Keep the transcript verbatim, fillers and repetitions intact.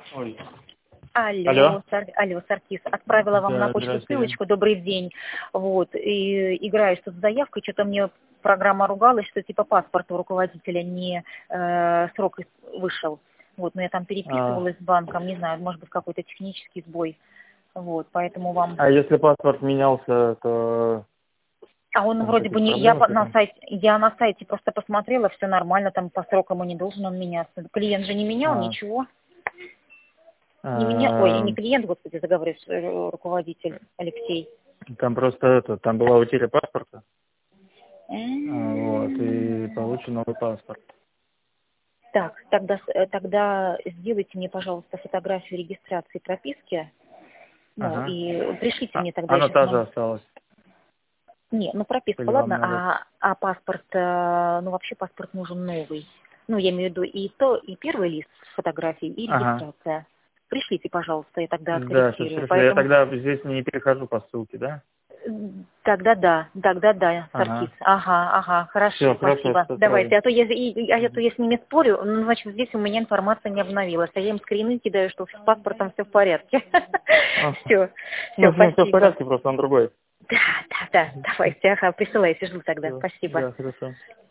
Ой. Алло. Алло, Сар... Алло, Саркис, отправила вам на Да, почту здравствуйте. ссылочку, добрый день, вот, и играю тут с заявкой, что-то мне программа ругалась, что типа паспорт у руководителя не э, срок вышел, вот, но я там А, переписывалась с банком, не знаю, может быть какой-то технический сбой, вот, поэтому вам... а если паспорт менялся, то А он там вроде бы какие-то не, я проблемы по- с на этим? сайте, я на сайте просто посмотрела, все нормально, там по срокам и не должен он меняться. Клиент же не менял А, ничего. Не меня, ой, не а, клиент, господи, заговоришь, э, руководитель Алексей. там просто это, там была утеря паспорта, а, вот, и М. получен новый паспорт. Так, тогда, с- э, тогда сделайте мне, пожалуйста, фотографию регистрации прописки, ну, Ага. и пришлите А, мне тогда, я она сейчас та же могу... осталась. Не, ну прописка, Или вам ладно, надо? а, а паспорт, э, ну вообще паспорт нужен новый. Ну, я имею в виду и то, и первый лист с фотографией, и Ага. регистрация. Пришлите, пожалуйста, я тогда Да, сейчас откорректирую. пришлю. Я Поэтому тогда здесь не перехожу по ссылке, да? тогда да, тогда да, Саркис. Ага. Ага, ага, хорошо, Все, хорошо, спасибо. отправлю. Давайте, а то я, и- и- а то я с ними спорю, ну, значит, здесь у меня информация не обновилась, а я им скрины кидаю, что с паспортом все в порядке. Ага. Все, все, Ну, с ним все в спасибо. порядке, просто он другой. Да, да, да, давайте, ага, присылайте, жду тогда, Все, спасибо. да, хорошо.